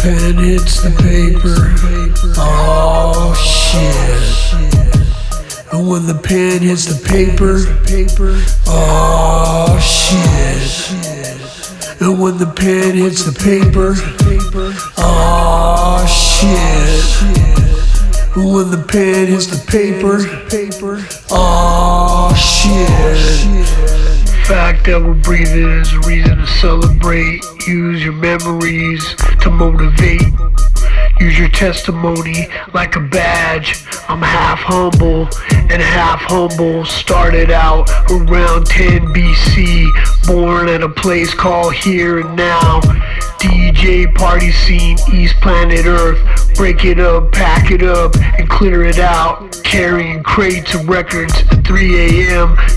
pen hits the paper, oh shit. And when the pen hits the paper, oh shit. And when the pen hits the paper, oh shit. And when the pen hits the paper, oh shit. The fact that we're breathing is a reason to celebrate. Use your memories to motivate. Use your testimony like a badge. I'm half humble and half humble. Started out around 10 BC. Born at a place called Here and Now. DJ party scene, East Planet Earth. Break it up, pack it up, and clear it out. Carrying crates of records at 3 a.m.